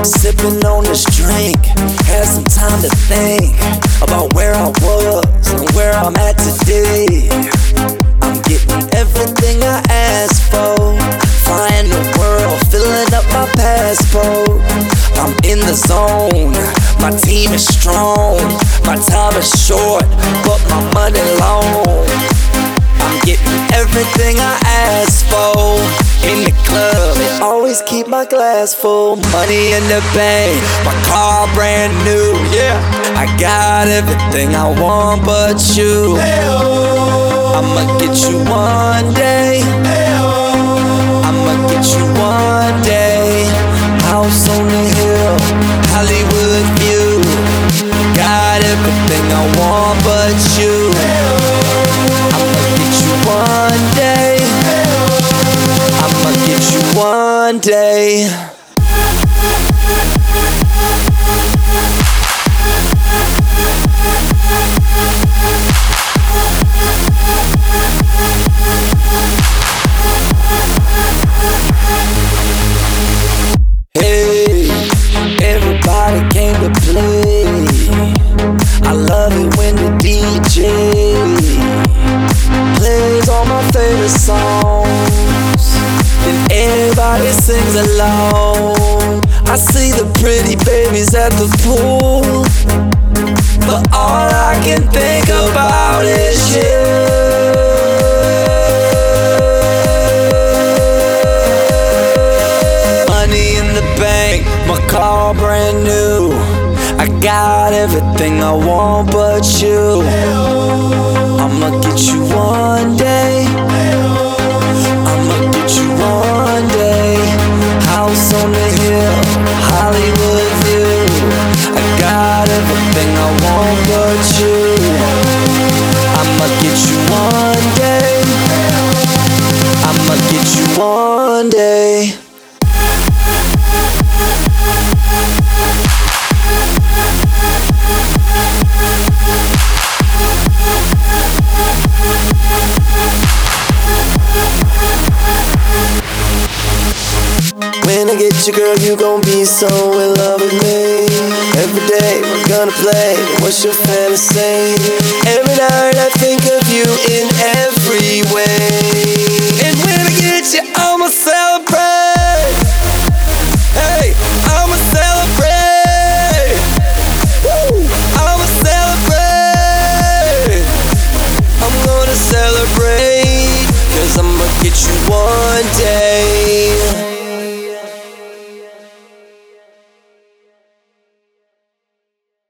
Sipping on this drink, had some time to think about where I was and where I'm at today. I'm getting everything I asked for, flying the world, filling up my passport. I'm in the zone, my team is strong, my time is short, but my money long. I'm getting everything I asked for. In the club, I always keep my glass full. Money in the bank, my car brand new. Yeah, I got everything I want but you. I'ma get you one day. I'ma get you one day. House on the hill, Hollywood view. Got everything I want but you. I'ma get you one day. I'ma get you one day. Hey, everybody came to play. I love it when the DJ plays all my favorite songs, and everybody sings along. I see the pretty babies at the pool, but all I can think about is you. Money in the bank, my car brand new. I got everything I want but you. I'ma get you one day. I'ma get you one day. House on the hill, Hollywood view. I got everything I want but you. I'ma get you one day. I'ma get you one day. When I get you, girl, you gon' be so in love with me. Every day we're gonna play, what's your fantasy? Every night I think of you in every way. And when I get you, I'ma celebrate. Hey, I'ma celebrate. Woo, I'ma celebrate. I'm gonna celebrate, 'cause I'ma get you one day.